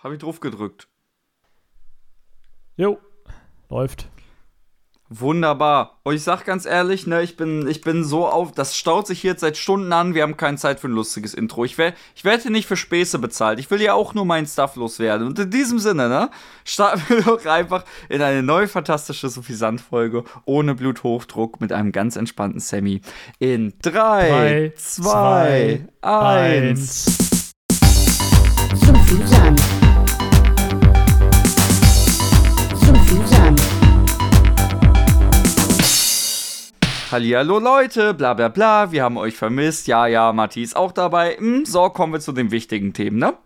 Habe ich drauf gedrückt. Jo, läuft. Wunderbar. Und ich sag ganz ehrlich, ne, ich bin so auf, das staut sich jetzt seit Stunden an, wir haben keine Zeit für ein lustiges Intro. Ich werde hier nicht für Späße bezahlt. Ich will ja auch nur meinen Stuff loswerden. Und in diesem Sinne, ne, starten wir doch einfach in eine neue fantastische Suffisant-Folge ohne Bluthochdruck mit einem ganz entspannten Sammy. In 3, 2, 1. Suffisant. Suffisant. Hallihallo Leute, bla bla bla, wir haben euch vermisst. Ja, Matti ist auch dabei. So, kommen wir zu den wichtigen Themen, ne?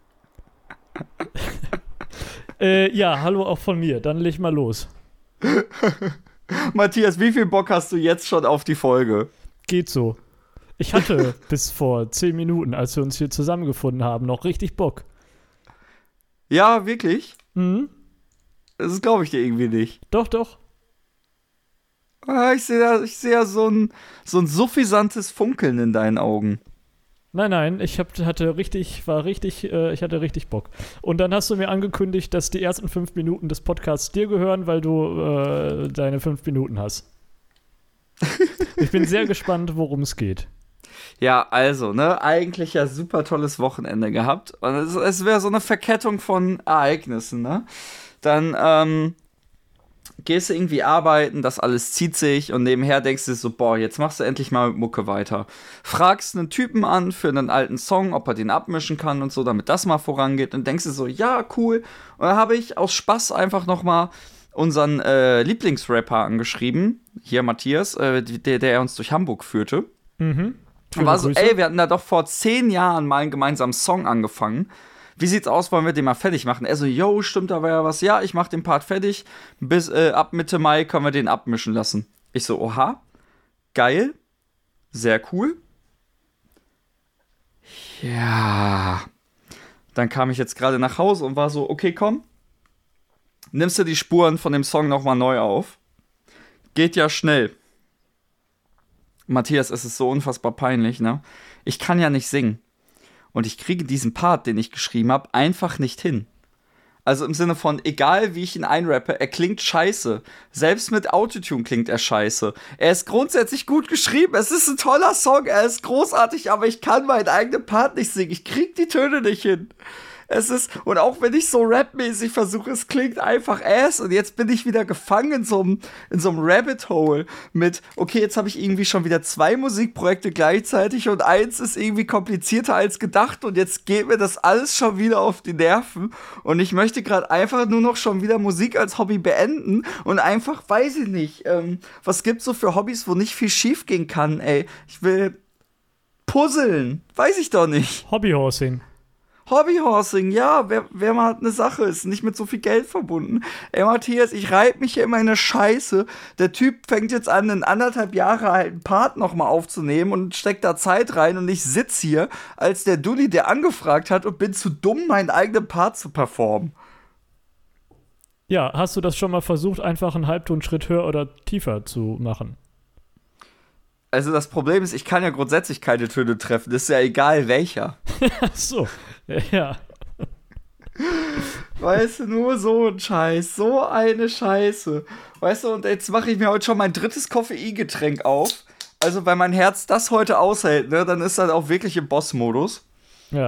Ja, hallo auch von mir. Dann leg mal los. Matthias, wie viel Bock hast du jetzt schon auf die Folge? Geht so. Ich hatte bis vor 10 Minuten, als wir uns hier zusammengefunden haben, noch richtig Bock. Ja, wirklich? Mhm. Das glaube ich dir irgendwie nicht. Doch. Ich sehe so ein suffisantes Funkeln in deinen Augen. Nein, ich hatte richtig Bock. Und dann hast du mir angekündigt, dass die ersten 5 Minuten des Podcasts dir gehören, weil du deine 5 Minuten hast. Ich bin sehr gespannt, worum es geht. Ja, also, ne, eigentlich ja super tolles Wochenende gehabt. Und es wäre so eine Verkettung von Ereignissen, ne? Dann, gehst du irgendwie arbeiten, das alles zieht sich und nebenher denkst du so, boah, jetzt machst du endlich mal mit Mucke weiter. Fragst einen Typen an für einen alten Song, ob er den abmischen kann und so, damit das mal vorangeht und denkst du so, ja, cool. Und dann habe ich aus Spaß einfach nochmal unseren Lieblingsrapper angeschrieben, hier Matthias, der uns durch Hamburg führte. Mhm. Und war so, ey, wir hatten da doch vor 10 Jahren mal einen gemeinsamen Song angefangen. Wie sieht's aus, wollen wir den mal fertig machen? Er so, yo, stimmt, da war ja was. Ja, ich mach den Part fertig. Bis ab Mitte Mai können wir den abmischen lassen. Ich so, oha, geil, sehr cool. Ja. Dann kam ich jetzt gerade nach Hause und war so, okay, komm. Nimmst du die Spuren von dem Song nochmal neu auf? Geht ja schnell. Matthias, es ist so unfassbar peinlich, ne? Ich kann ja nicht singen. Und ich kriege diesen Part, den ich geschrieben habe, einfach nicht hin. Also im Sinne von, egal wie ich ihn einrappe, er klingt scheiße. Selbst mit Autotune klingt er scheiße. Er ist grundsätzlich gut geschrieben, es ist ein toller Song, er ist großartig, aber ich kann meinen eigenen Part nicht singen. Ich krieg die Töne nicht hin. Es ist, und auch wenn ich so rapmäßig versuche, es klingt einfach ass. Und jetzt bin ich wieder gefangen in so einem Rabbit Hole mit, okay, jetzt habe ich irgendwie schon wieder 2 Musikprojekte gleichzeitig und eins ist irgendwie komplizierter als gedacht und jetzt geht mir das alles schon wieder auf die Nerven und ich möchte gerade einfach nur noch schon wieder Musik als Hobby beenden und einfach, weiß ich nicht, was gibt's so für Hobbys, wo nicht viel schief gehen kann, ey. Ich will puzzeln, weiß ich doch nicht. Hobbyhorsing, ja, wer mal eine Sache ist, nicht mit so viel Geld verbunden. Ey, Matthias, ich reib mich hier immer in eine Scheiße. Der Typ fängt jetzt an, einen 1,5 Jahre alten Part nochmal aufzunehmen und steckt da Zeit rein und ich sitz hier als der Dulli, der angefragt hat und bin zu dumm, meinen eigenen Part zu performen. Ja, hast du das schon mal versucht, einfach einen Halbtonschritt höher oder tiefer zu machen? Also das Problem ist, ich kann ja grundsätzlich keine Töne treffen, ist ja egal welcher. Ach so, ja. Weißt du, nur so ein Scheiß, so eine Scheiße. Weißt du, und jetzt mache ich mir heute schon mein 3. Koffeingetränk auf. Also, wenn mein Herz das heute aushält, ne, dann ist das auch wirklich im Boss-Modus. Ja.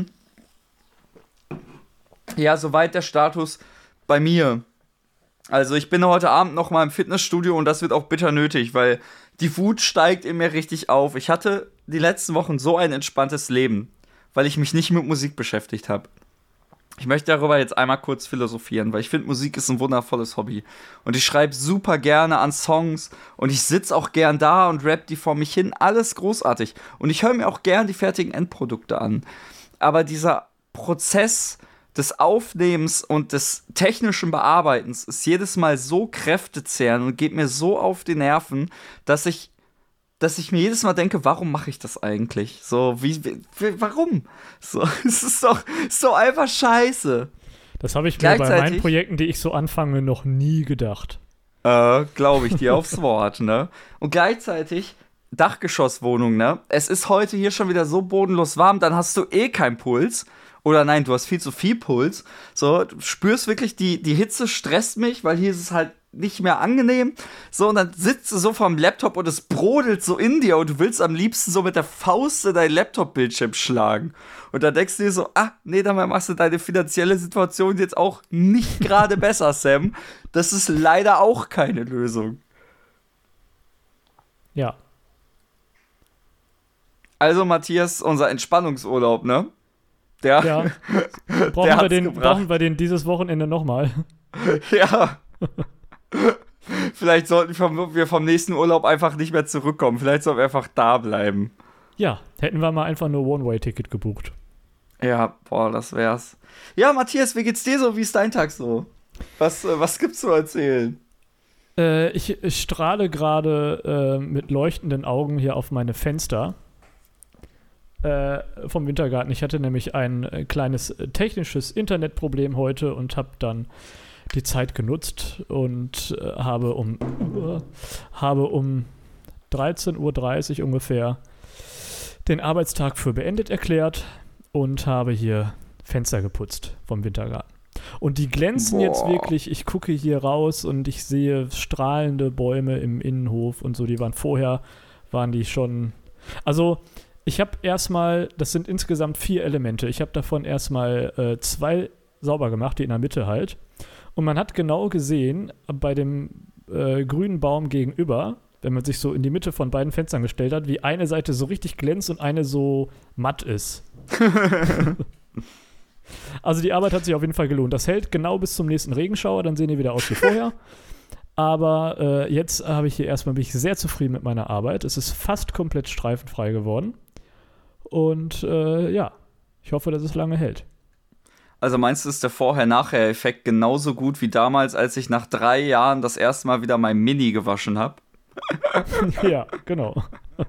Ja, soweit der Status bei mir. Also, ich bin heute Abend noch mal im Fitnessstudio und das wird auch bitter nötig, weil die Wut steigt in mir richtig auf. Ich hatte die letzten Wochen so ein entspanntes Leben, weil ich mich nicht mit Musik beschäftigt habe. Ich möchte darüber jetzt einmal kurz philosophieren, weil ich finde, Musik ist ein wundervolles Hobby. Und ich schreibe super gerne an Songs und ich sitze auch gern da und rap die vor mich hin. Alles großartig. Und ich höre mir auch gern die fertigen Endprodukte an. Aber dieser Prozess des Aufnehmens und des technischen Bearbeitens ist jedes Mal so kräftezehrend und geht mir so auf die Nerven, dass ich mir jedes Mal denke, warum mache ich das eigentlich? So, warum? So, es ist doch so einfach scheiße. Das habe ich mir bei meinen Projekten, die ich so anfange, noch nie gedacht. Glaube ich dir aufs Wort, ne? Und gleichzeitig Dachgeschosswohnung, ne? Es ist heute hier schon wieder so bodenlos warm, dann hast du eh keinen Puls. Oder nein, du hast viel zu viel Puls. So, du spürst wirklich, die Hitze stresst mich, weil hier ist es halt nicht mehr angenehm. So, und dann sitzt du so vorm Laptop und es brodelt so in dir und du willst am liebsten so mit der Faust in dein Laptop-Bildschirm schlagen. Und dann denkst du dir so, nee, dabei machst du deine finanzielle Situation jetzt auch nicht gerade besser, Sam. Das ist leider auch keine Lösung. Ja. Also, Matthias, unser Entspannungsurlaub, ne? Ja. Brauchen wir den dieses Wochenende nochmal? Ja. Vielleicht sollten wir vom nächsten Urlaub einfach nicht mehr zurückkommen. Vielleicht sollten wir einfach da bleiben. Ja, hätten wir mal einfach nur One-Way-Ticket gebucht. Ja, boah, das wär's. Ja, Matthias, wie geht's dir so? Wie ist dein Tag so? Was gibt's zu erzählen? Ich strahle gerade mit leuchtenden Augen hier auf meine Fenster vom Wintergarten. Ich hatte nämlich ein kleines technisches Internetproblem heute und habe dann die Zeit genutzt und habe um 13:30 Uhr ungefähr den Arbeitstag für beendet erklärt und habe hier Fenster geputzt vom Wintergarten. Und die glänzen jetzt wirklich. Ich gucke hier raus und ich sehe strahlende Bäume im Innenhof und so. Waren die schon. Also, ich habe erstmal, das sind insgesamt 4 Elemente. Ich habe davon erstmal 2 sauber gemacht, die in der Mitte halt. Und man hat genau gesehen, bei dem grünen Baum gegenüber, wenn man sich so in die Mitte von beiden Fenstern gestellt hat, wie eine Seite so richtig glänzt und eine so matt ist. Also die Arbeit hat sich auf jeden Fall gelohnt. Das hält genau bis zum nächsten Regenschauer, dann sehen die wieder aus wie vorher. Aber jetzt bin ich sehr zufrieden mit meiner Arbeit. Es ist fast komplett streifenfrei geworden. Und ich hoffe, dass es lange hält. Also meinst du, ist der Vorher-Nachher-Effekt genauso gut wie damals, als ich nach 3 Jahren das erste Mal wieder mein Mini gewaschen habe? Ja, genau.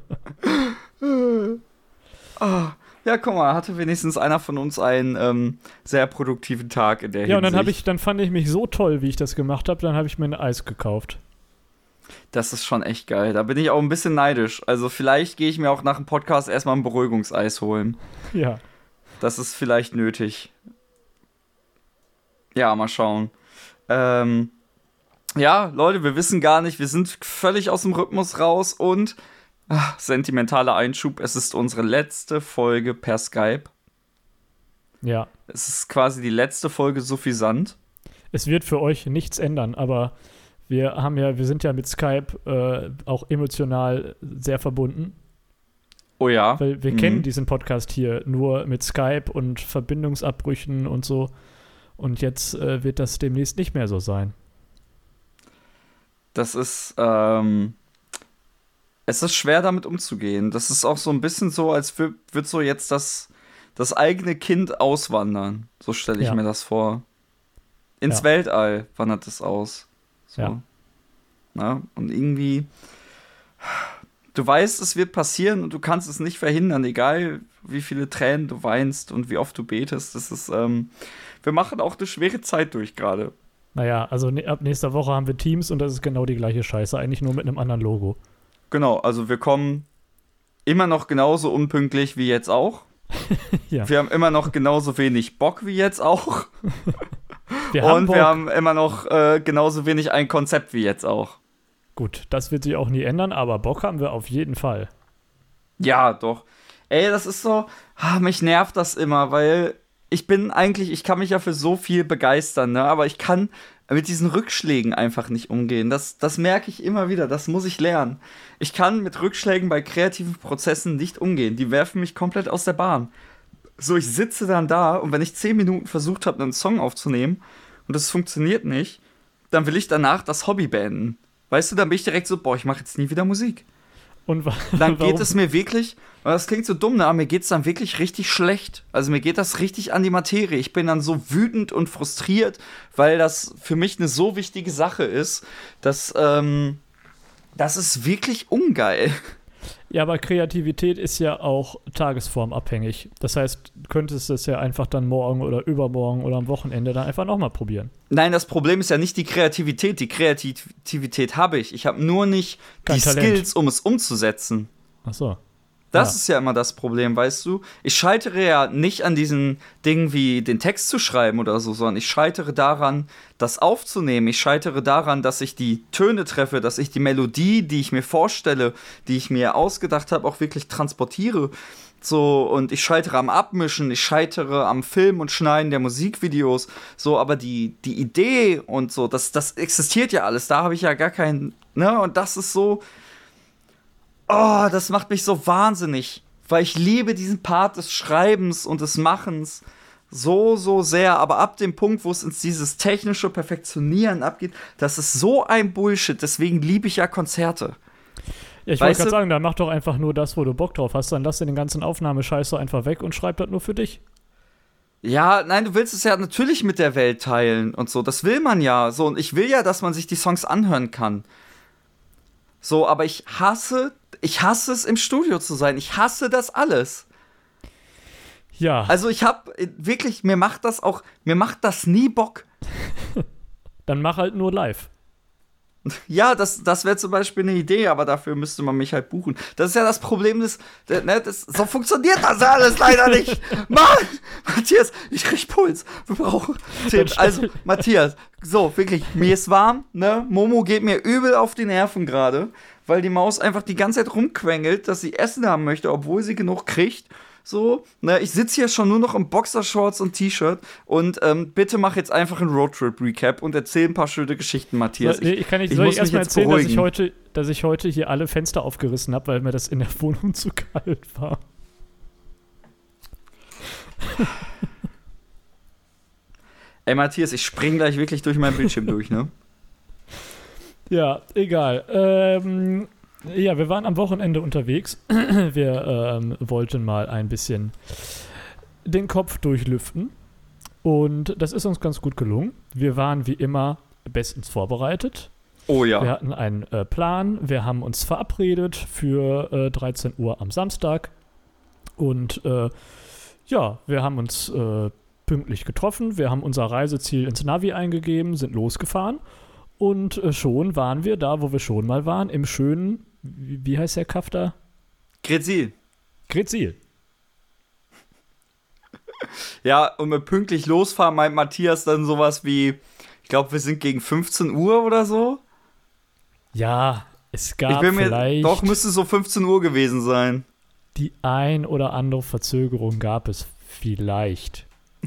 Ja, guck mal, hatte wenigstens einer von uns einen sehr produktiven Tag in der Hinsicht. Ja, und dann fand ich mich so toll, wie ich das gemacht habe, dann habe ich mir ein Eis gekauft. Das ist schon echt geil. Da bin ich auch ein bisschen neidisch. Also vielleicht gehe ich mir auch nach dem Podcast erstmal ein Beruhigungseis holen. Ja. Das ist vielleicht nötig. Ja, mal schauen. Ja, Leute, wir wissen gar nicht, wir sind völlig aus dem Rhythmus raus und sentimentaler Einschub, es ist unsere letzte Folge per Skype. Ja. Es ist quasi die letzte Folge suffisant. Es wird für euch nichts ändern, aber wir sind ja mit Skype auch emotional sehr verbunden. Oh ja. Weil wir kennen diesen Podcast hier nur mit Skype und Verbindungsabbrüchen und so. Und jetzt wird das demnächst nicht mehr so sein. Das ist, es ist schwer damit umzugehen. Das ist auch so ein bisschen so, als würde so jetzt das eigene Kind auswandern. So stelle ich mir das vor. Ins Weltall wandert es aus. So. Ja. Na, und irgendwie, du weißt, es wird passieren und du kannst es nicht verhindern, egal wie viele Tränen du weinst und wie oft du betest. Das ist, wir machen auch eine schwere Zeit durch gerade. Naja, also ab nächster Woche haben wir Teams und das ist genau die gleiche Scheiße, eigentlich nur mit einem anderen Logo. Genau, also wir kommen immer noch genauso unpünktlich wie jetzt auch. Ja. Wir haben immer noch genauso wenig Bock wie jetzt auch. Wir haben immer noch genauso wenig ein Konzept wie jetzt auch. Gut, das wird sich auch nie ändern, aber Bock haben wir auf jeden Fall. Ja, doch. Ey, das ist so, mich nervt das immer, weil ich kann mich ja für so viel begeistern, ne? Aber ich kann mit diesen Rückschlägen einfach nicht umgehen. Das merke ich immer wieder, das muss ich lernen. Ich kann mit Rückschlägen bei kreativen Prozessen nicht umgehen. Die werfen mich komplett aus der Bahn. So, ich sitze dann da und wenn ich 10 Minuten versucht habe, einen Song aufzunehmen und das funktioniert nicht, dann will ich danach das Hobby beenden. Weißt du, dann bin ich direkt so, ich mache jetzt nie wieder Musik. Und dann geht es mir wirklich, das klingt so dumm, ne, aber mir geht es dann wirklich richtig schlecht. Also mir geht das richtig an die Materie. Ich bin dann so wütend und frustriert, weil das für mich eine so wichtige Sache ist, dass das ist wirklich ungeil. Ja, aber Kreativität ist ja auch tagesformabhängig. Das heißt, du könntest es ja einfach dann morgen oder übermorgen oder am Wochenende dann einfach nochmal probieren. Nein, das Problem ist ja nicht die Kreativität. Die Kreativität habe ich. Ich habe nur nicht Kein die Talent. Skills, um es umzusetzen. Ach so. Das ist ja immer das Problem, weißt du? Ich scheitere ja nicht an diesen Dingen wie den Text zu schreiben oder so, sondern ich scheitere daran, das aufzunehmen. Ich scheitere daran, dass ich die Töne treffe, dass ich die Melodie, die ich mir vorstelle, die ich mir ausgedacht habe, auch wirklich transportiere. So, und ich scheitere am Abmischen, ich scheitere am Film und Schneiden der Musikvideos. So, aber die Idee und so, das existiert ja alles. Da habe ich ja gar keinen, ne? Und das ist so. Oh, das macht mich so wahnsinnig, weil ich liebe diesen Part des Schreibens und des Machens so, so sehr, aber ab dem Punkt, wo es ins dieses technische Perfektionieren abgeht, das ist so ein Bullshit, deswegen liebe ich ja Konzerte. Ja, ich wollte gerade sagen, dann mach doch einfach nur das, wo du Bock drauf hast, dann lass dir den ganzen Aufnahmescheiß so einfach weg und schreib das nur für dich. Ja, nein, du willst es ja natürlich mit der Welt teilen und so, das will man ja, so, und ich will ja, dass man sich die Songs anhören kann. So, aber ich hasse es, im Studio zu sein. Ich hasse das alles. Ja. Also ich habe wirklich, mir macht das nie Bock. Dann mach halt nur live. Ja, das wäre zum Beispiel eine Idee, aber dafür müsste man mich halt buchen. Das ist ja das Problem, so funktioniert das ja alles leider nicht. Mann, Matthias, ich krieg Puls. Wir brauchen also, Matthias, so, wirklich, mir ist warm, ne? Momo geht mir übel auf die Nerven gerade, weil die Maus einfach die ganze Zeit rumquengelt, dass sie Essen haben möchte, obwohl sie genug kriegt. So, ne, ich sitze hier schon nur noch im Boxershorts und T-Shirt und bitte mach jetzt einfach einen Roadtrip-Recap und erzähl ein paar schöne Geschichten, Matthias. Soll ich erst mal erzählen, dass ich heute hier alle Fenster aufgerissen habe, weil mir das in der Wohnung zu kalt war. Ey, Matthias, ich spring gleich wirklich durch meinen Bildschirm durch, ne? Ja, egal. Ja, wir waren am Wochenende unterwegs. Wir wollten mal ein bisschen den Kopf durchlüften. Und das ist uns ganz gut gelungen. Wir waren wie immer bestens vorbereitet. Oh ja. Wir hatten einen Plan. Wir haben uns verabredet für 13 Uhr am Samstag. Und ja, wir haben uns pünktlich getroffen. Wir haben unser Reiseziel ins Navi eingegeben, sind losgefahren. Und schon waren wir da, wo wir schon mal waren, im schönen, wie heißt der Kaff da? Gretzil. Ja, und mit pünktlich losfahren meint Matthias dann sowas wie, ich glaube, wir sind gegen 15 Uhr oder so. Ja, es gab vielleicht... Doch, müsste so 15 Uhr gewesen sein. Die ein oder andere Verzögerung gab es vielleicht.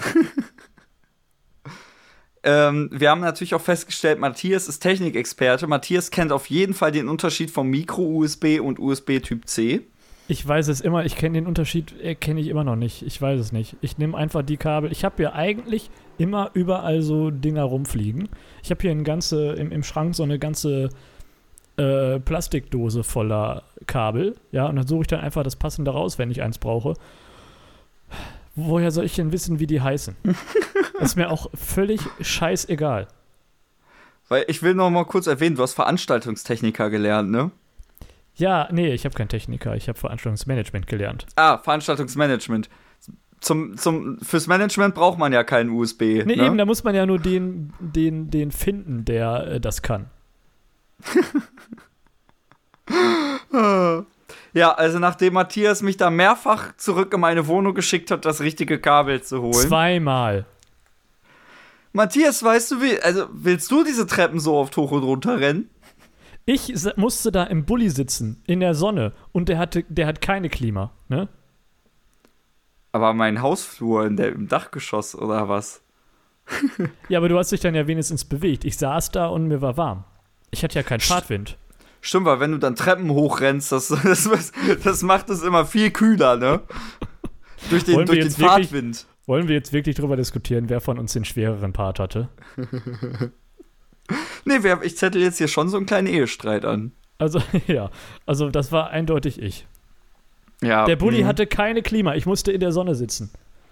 Wir haben natürlich auch festgestellt, Matthias ist Technikexperte. Matthias kennt auf jeden Fall den Unterschied vom Micro-USB und USB Typ C. Ich weiß es immer, ich kenne den Unterschied, kenne ich immer noch nicht. Ich weiß es nicht. Ich nehme einfach die Kabel. Ich habe ja eigentlich immer überall so Dinger rumfliegen. Ich habe hier im Schrank so eine ganze Plastikdose voller Kabel. Ja, und dann suche ich dann einfach das Passende raus, wenn ich eins brauche. Woher soll ich denn wissen, wie die heißen? Das ist mir auch völlig scheißegal. Weil ich will noch mal kurz erwähnen, du hast Veranstaltungstechniker gelernt, ne? Ja, nee, ich habe keinen Techniker, ich habe Veranstaltungsmanagement gelernt. Ah, Veranstaltungsmanagement. Fürs Management braucht man ja keinen USB. Nee, ne? Eben, da muss man ja nur den finden, der das kann. Ja, also nachdem Matthias mich da mehrfach zurück in meine Wohnung geschickt hat, das richtige Kabel zu holen. 2-mal. Matthias, weißt du, willst du diese Treppen so oft hoch und runter rennen? Ich musste da im Bulli sitzen, in der Sonne, und der hat keine Klima, ne? Aber mein Hausflur im Dachgeschoss, oder was? Ja, aber du hast dich dann ja wenigstens bewegt. Ich saß da und mir war warm. Ich hatte ja keinen Fahrtwind. Stimmt, weil wenn du dann Treppen hochrennst, das macht es immer viel kühler, ne? durch den Fahrtwind. Wollen wir jetzt wirklich drüber diskutieren, wer von uns den schwereren Part hatte? Nee, ich zettel jetzt hier schon so einen kleinen Ehestreit an. Also, ja. Also, das war eindeutig ich. Ja. Der Bulli hatte keine Klima. Ich musste in der Sonne sitzen.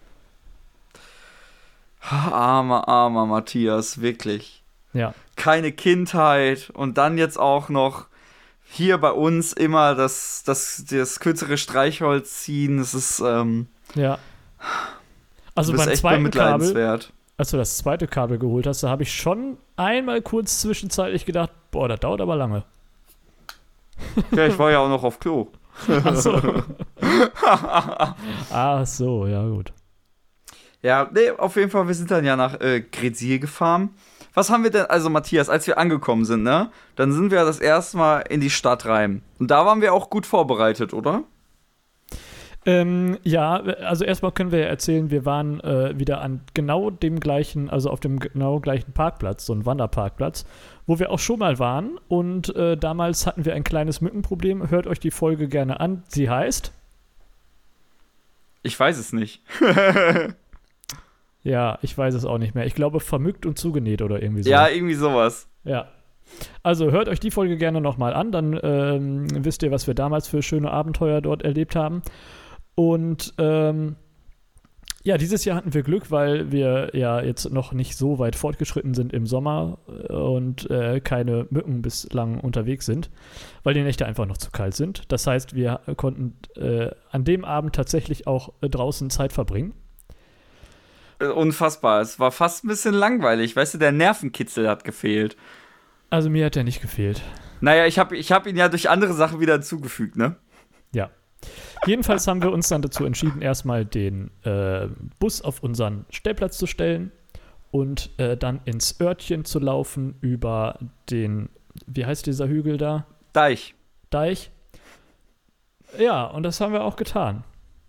Armer Matthias, wirklich. Ja. Keine Kindheit und dann jetzt auch noch hier bei uns immer das kürzere Streichholz ziehen. Das ist, ja. Also beim zweiten Kabel, als du das zweite Kabel geholt hast, da habe ich schon einmal kurz zwischenzeitlich gedacht, boah, das dauert aber lange. Ja, ich war ja auch noch auf Klo. Ach so. Ach so, ja gut. Ja, nee, auf jeden Fall, wir sind dann ja nach Gretzil gefahren. Was haben wir denn, also Matthias, als wir angekommen sind, ne? Dann sind wir das erste Mal in die Stadt rein. Und da waren wir auch gut vorbereitet, oder? Ja, also erstmal können wir ja erzählen, wir waren wieder an genau dem gleichen, also auf dem genau gleichen Parkplatz, so ein Wanderparkplatz, wo wir auch schon mal waren. Und damals hatten wir ein kleines Mückenproblem. Hört euch die Folge gerne an. Sie heißt? Ich weiß es nicht. Ja, ich weiß es auch nicht mehr. Ich glaube, vermückt und zugenäht oder irgendwie so. Ja, irgendwie sowas. Ja. Also hört euch die Folge gerne nochmal an, dann wisst ihr, was wir damals für schöne Abenteuer dort erlebt haben. Und ja, dieses Jahr hatten wir Glück, weil wir ja jetzt noch nicht so weit fortgeschritten sind im Sommer und keine Mücken bislang unterwegs sind, weil die Nächte einfach noch zu kalt sind. Das heißt, wir konnten an dem Abend tatsächlich auch draußen Zeit verbringen. Unfassbar. Es war fast ein bisschen langweilig. Weißt du, der Nervenkitzel hat gefehlt. Also mir hat der nicht gefehlt. Naja, ich hab ihn ja durch andere Sachen wieder hinzugefügt, ne? Ja. Jedenfalls haben wir uns dann dazu entschieden, erstmal den Bus auf unseren Stellplatz zu stellen und dann ins Örtchen zu laufen über den, wie heißt dieser Hügel da? Deich. Ja, und das haben wir auch getan.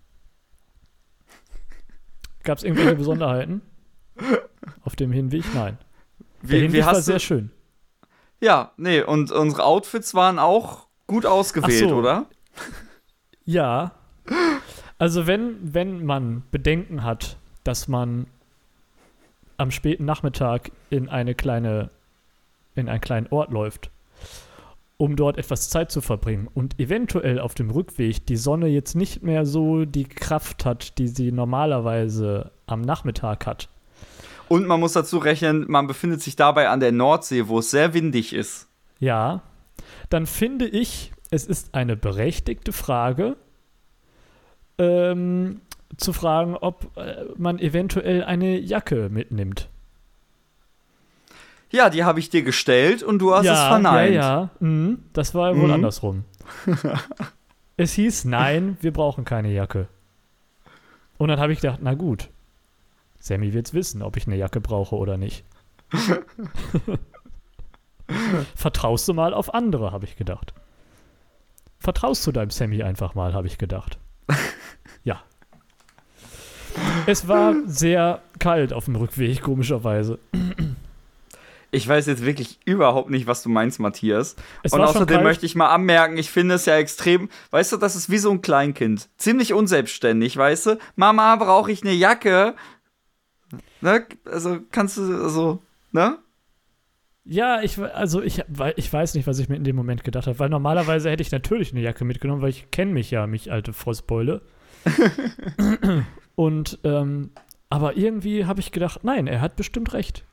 Gab es irgendwelche Besonderheiten auf dem Hinweg? Nein. Der Hinweg war sehr schön. Ja, nee, und unsere Outfits waren auch gut ausgewählt, so. Oder? Ja. Also wenn man Bedenken hat, dass man am späten Nachmittag in einen kleinen Ort läuft, um dort etwas Zeit zu verbringen und eventuell auf dem Rückweg die Sonne jetzt nicht mehr so die Kraft hat, die sie normalerweise am Nachmittag hat. Und man muss dazu rechnen, man befindet sich dabei an der Nordsee, wo es sehr windig ist. Ja, dann finde ich, es ist eine berechtigte Frage, zu fragen, ob man eventuell eine Jacke mitnimmt. Ja, die habe ich dir gestellt und du hast es verneint. Ja. Das war wohl andersrum. Es hieß, nein, wir brauchen keine Jacke. Und dann habe ich gedacht, na gut, Sammy wird's wissen, ob ich eine Jacke brauche oder nicht. Vertraust du mal auf andere, habe ich gedacht. Vertraust du deinem Sammy einfach mal, habe ich gedacht. Ja. Es war sehr kalt auf dem Rückweg, komischerweise. Ich weiß jetzt wirklich überhaupt nicht, was du meinst, Matthias. Es Und war schon außerdem kalt. möchte ich mal anmerken, ich finde es ja extrem, weißt du, das ist wie so ein Kleinkind. Ziemlich unselbstständig, weißt du? Mama, brauche ich eine Jacke? Ne? Also, kannst du, also, ne? Ja, ich weiß nicht, was ich mir in dem Moment gedacht habe, weil normalerweise hätte ich natürlich eine Jacke mitgenommen, weil ich kenne mich ja, mich alte Frostbeule. Und, aber irgendwie habe ich gedacht, nein, er hat bestimmt recht.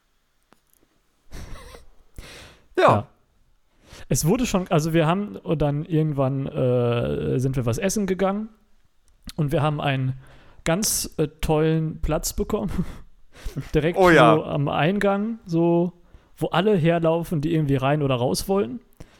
Ja. Es wurde schon, also wir haben dann irgendwann sind wir was essen gegangen und wir haben einen ganz tollen Platz bekommen. Direkt Oh ja. so am Eingang, so, wo alle herlaufen, die irgendwie rein oder raus wollten.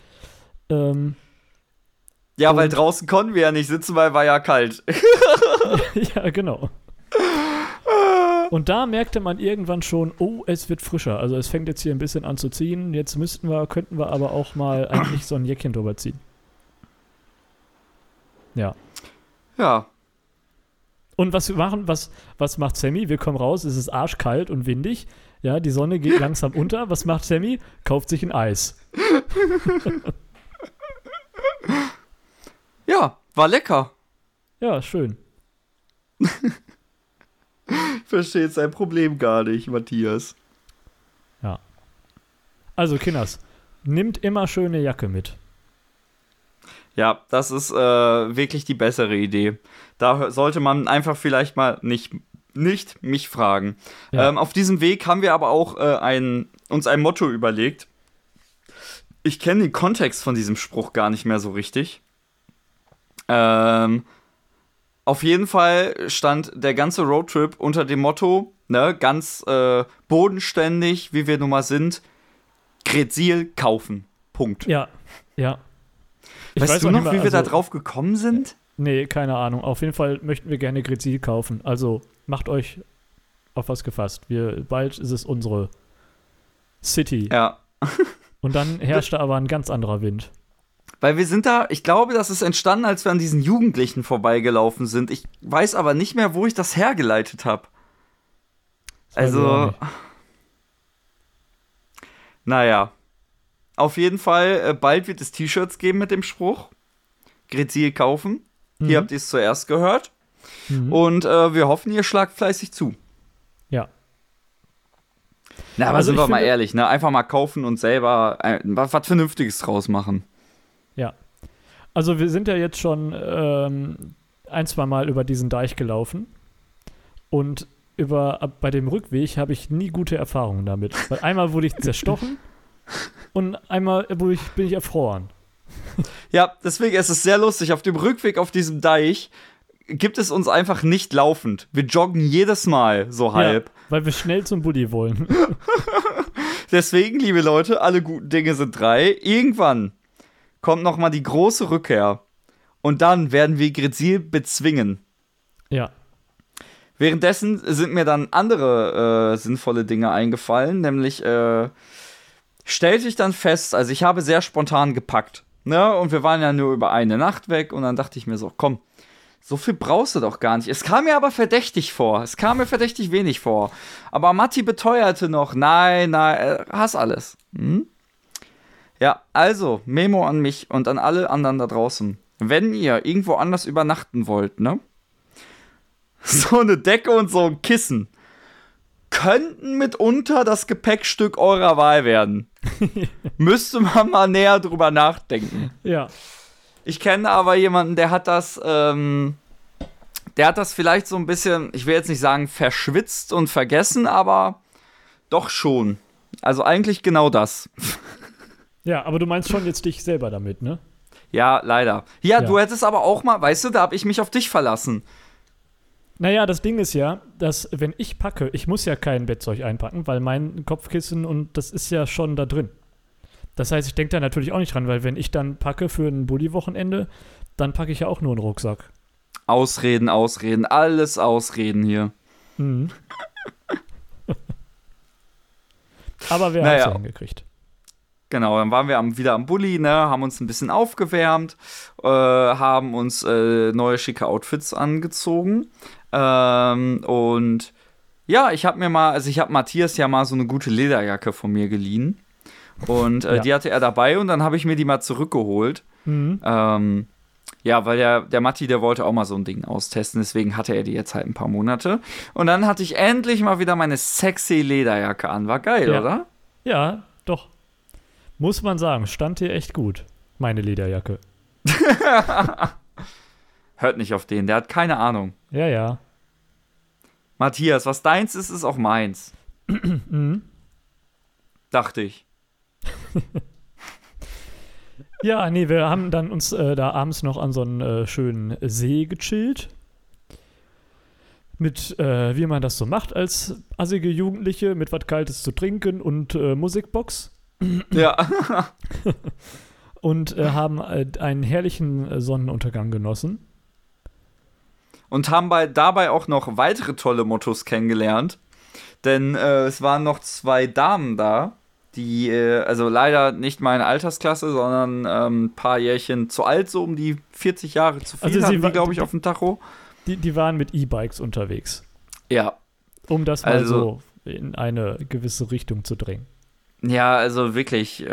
Ja, weil draußen konnten wir ja nicht sitzen, weil war ja kalt. Ja, genau. Und da merkte man irgendwann schon, oh, es wird frischer. Also es fängt jetzt hier ein bisschen an zu ziehen. Jetzt könnten wir aber auch mal eigentlich so ein Jäckchen drüber ziehen. Ja. Ja. Und was wir machen, was macht Sammy? Wir kommen raus, es ist arschkalt und windig. Ja, die Sonne geht langsam unter. Was macht Sammy? Kauft sich ein Eis. Ja, war lecker. Ja, schön. Ich verstehe jetzt dein Problem gar nicht, Matthias. Ja. Also, Kinders, nimmt immer schöne Jacke mit. Ja, das ist wirklich die bessere Idee. Da sollte man einfach vielleicht mal nicht mich fragen. Ja. Auf diesem Weg haben wir aber auch uns ein Motto überlegt. Ich kenne den Kontext von diesem Spruch gar nicht mehr so richtig. Auf jeden Fall stand der ganze Roadtrip unter dem Motto, ne, ganz bodenständig, wie wir nun mal sind, Gretzil kaufen. Punkt. Ja, ja. Weißt du auch noch, nicht mehr, wie wir da also- drauf gekommen sind? Nee, keine Ahnung. Auf jeden Fall möchten wir gerne Grezil kaufen. Also macht euch auf was gefasst. Bald ist es unsere City. Ja. Und dann herrschte aber ein ganz anderer Wind. Weil wir sind da, ich glaube, das ist entstanden, als wir an diesen Jugendlichen vorbeigelaufen sind. Ich weiß aber nicht mehr, wo ich das hergeleitet habe. Das weiß ich auch Also, nicht. naja. Auf jeden Fall, bald wird es T-Shirts geben mit dem Spruch. Grezil kaufen. Hier habt ihr es zuerst gehört. Und wir hoffen, ihr schlagt fleißig zu. Ja. Na, aber Also sind ich wir mal finde- ehrlich, ne? Einfach mal kaufen und selber was Vernünftiges draus machen. Ja. Also wir sind ja jetzt schon ein, zwei Mal über diesen Deich gelaufen. Und bei dem Rückweg habe ich nie gute Erfahrungen damit. Weil einmal wurde ich zerstochen und einmal bin ich erfroren. Ja, deswegen ist es sehr lustig. Auf dem Rückweg auf diesem Deich gibt es uns einfach nicht laufend. Wir joggen jedes Mal so halb. Ja, weil wir schnell zum Bulli wollen. Deswegen, liebe Leute, alle guten Dinge sind 3. Irgendwann kommt noch mal die große Rückkehr. Und dann werden wir Grezil bezwingen. Ja. Währenddessen sind mir dann andere sinnvolle Dinge eingefallen. Nämlich stellte ich dann fest, also ich habe sehr spontan gepackt. Ne? Und wir waren ja nur über eine Nacht weg. Und dann dachte ich mir so, komm, so viel brauchst du doch gar nicht. Es kam mir aber verdächtig vor. Es kam mir verdächtig wenig vor. Aber Matti beteuerte noch, nein, hast alles. Ja, also, Memo an mich und an alle anderen da draußen. Wenn ihr irgendwo anders übernachten wollt, ne? So eine Decke und so ein Kissen könnten mitunter das Gepäckstück eurer Wahl werden. Müsste man mal näher drüber nachdenken. Ja. Ich kenne aber jemanden, der hat das vielleicht so ein bisschen, ich will jetzt nicht sagen verschwitzt und vergessen, aber doch schon. Also eigentlich genau das. Ja, aber du meinst schon jetzt dich selber damit, ne? Ja, leider. Ja, Ja. du hättest aber auch mal, weißt du, da habe ich mich auf dich verlassen. Naja, das Ding ist ja, dass wenn ich packe, ich muss ja kein Bettzeug einpacken, weil mein Kopfkissen und das ist ja schon da drin. Das heißt, ich denke da natürlich auch nicht dran, weil wenn ich dann packe für ein Bulli-Wochenende, dann packe ich ja auch nur einen Rucksack. Ausreden, alles Ausreden hier. Mhm. Aber wir haben es Naja. ja hingekriegt. Genau, dann waren wir wieder am Bulli, ne, haben uns ein bisschen aufgewärmt, haben uns neue schicke Outfits angezogen. Und ja, ich habe Matthias ja mal so eine gute Lederjacke von mir geliehen. Und Ja. die hatte er dabei und dann habe ich mir die mal zurückgeholt. Mhm. Ja, weil der Matti, der wollte auch mal so ein Ding austesten, deswegen hatte er die jetzt halt ein paar Monate. Und dann hatte ich endlich mal wieder meine sexy Lederjacke an. War geil, Ja. oder? Ja, doch. Muss man sagen, stand dir echt gut, meine Lederjacke. Hört nicht auf den, der hat keine Ahnung. Ja, ja. Matthias, was deins ist, ist auch meins. Mhm. Dachte ich. Ja, nee, wir haben dann uns da abends noch an so einen schönen See gechillt. Mit, wie man das so macht als assige Jugendliche, mit was Kaltes zu trinken und Musikbox. Ja. Und haben einen herrlichen Sonnenuntergang genossen. Und haben dabei auch noch weitere tolle Mottos kennengelernt. Denn es waren noch 2 Damen da, die, also leider nicht meine Altersklasse, sondern ein paar Jährchen zu alt, so um die 40 Jahre zu viel, Also sie hatten die, war- glaube ich, auf dem Tacho. Die waren mit E-Bikes unterwegs, Ja. um das mal Also- so in eine gewisse Richtung zu drängen. Ja, also wirklich,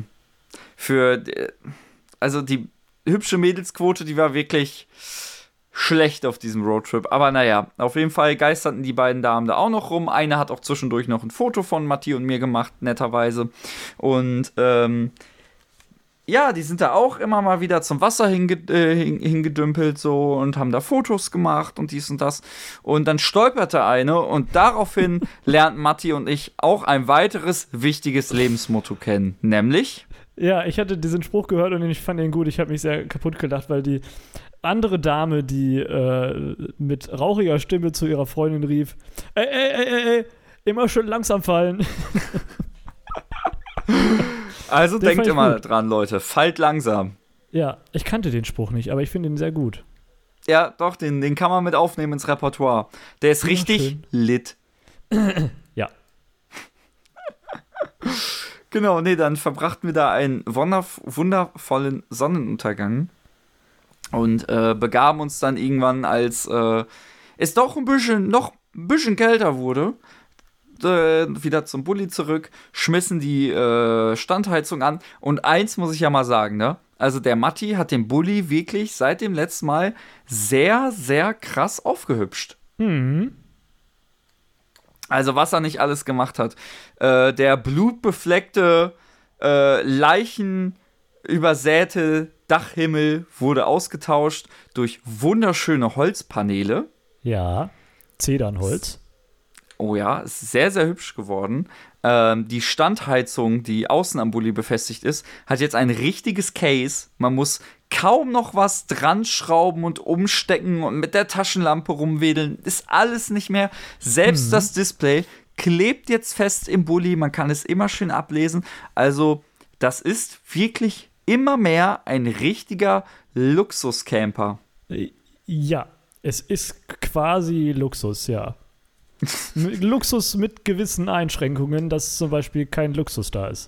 also die hübsche Mädelsquote, die war wirklich schlecht auf diesem Roadtrip. Aber naja, auf jeden Fall geisterten die beiden Damen da auch noch rum. Eine hat auch zwischendurch noch ein Foto von Matti und mir gemacht, netterweise. Und ja, die sind da auch immer mal wieder zum Wasser hingedümpelt so und haben da Fotos gemacht und dies und das. Und dann stolperte eine und daraufhin lernten Matti und ich auch ein weiteres wichtiges Lebensmotto kennen, nämlich Ja, ich hatte diesen Spruch gehört und ich fand ihn gut. Ich habe mich sehr kaputt gelacht, weil die andere Dame, die mit rauchiger Stimme zu ihrer Freundin rief: Ey, immer schön langsam fallen. also Den denkt fand ich immer gut. dran, Leute, fallt langsam. Ja, ich kannte den Spruch nicht, aber ich finde ihn sehr gut. Ja, doch, den kann man mit aufnehmen ins Repertoire. Der ist Ja, richtig schön. lit. Ja. Genau, nee, dann verbrachten wir da einen wundervollen Sonnenuntergang und begaben uns dann irgendwann, als es doch noch ein bisschen kälter wurde, wieder zum Bulli zurück, schmissen die Standheizung an. Und eins muss ich ja mal sagen, ne? Also der Matti hat den Bulli wirklich seit dem letzten Mal sehr, sehr krass aufgehübscht. Mhm. Also was er nicht alles gemacht hat. Der blutbefleckte, leichenübersäte Dachhimmel wurde ausgetauscht durch wunderschöne Holzpaneele. Ja. Zedernholz. Oh ja, ist sehr, sehr hübsch geworden. Die Standheizung, die außen am Bulli befestigt ist, hat jetzt ein richtiges Case. Man muss kaum noch was dran schrauben und umstecken und mit der Taschenlampe rumwedeln. Ist alles nicht mehr. Selbst das Display klebt jetzt fest im Bulli. Man kann es immer schön ablesen. Also, das ist wirklich immer mehr ein richtiger Luxuscamper. Ja, es ist quasi Luxus, ja. Luxus mit gewissen Einschränkungen, dass zum Beispiel kein Luxus da ist.